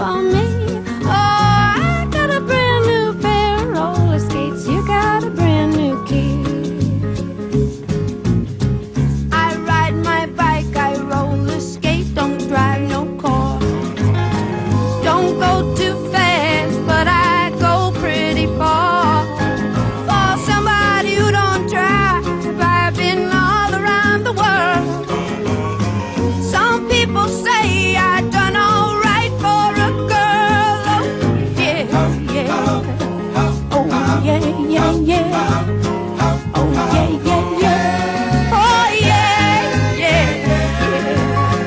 for me. Oh, I got a brand new pair of roller skates. You got a brand new key. I ride my bike, I roller skate, don't drive no car. Don't go too fast, but I go pretty far. For somebody who don't drive, I've been all around the world. Some people say I done all right for a girl. Oh yeah, yeah. Oh yeah, yeah, yeah. Oh yeah, yeah, yeah. Oh yeah, yeah, yeah.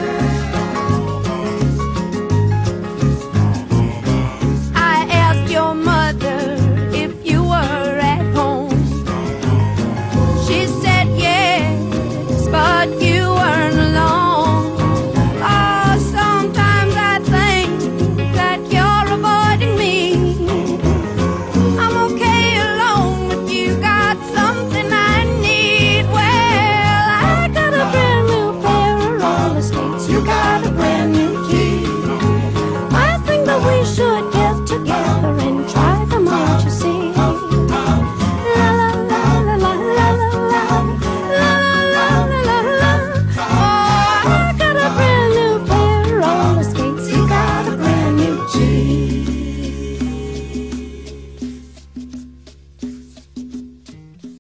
I asked your mother if you were at home. She said yes, but you weren't alone. Oh, sometimes I think that you're avoiding me. I'm okay alone, but you got something I need. Well, I got a brand new pair of roller skates. You got a brand new key. I think that we should get together.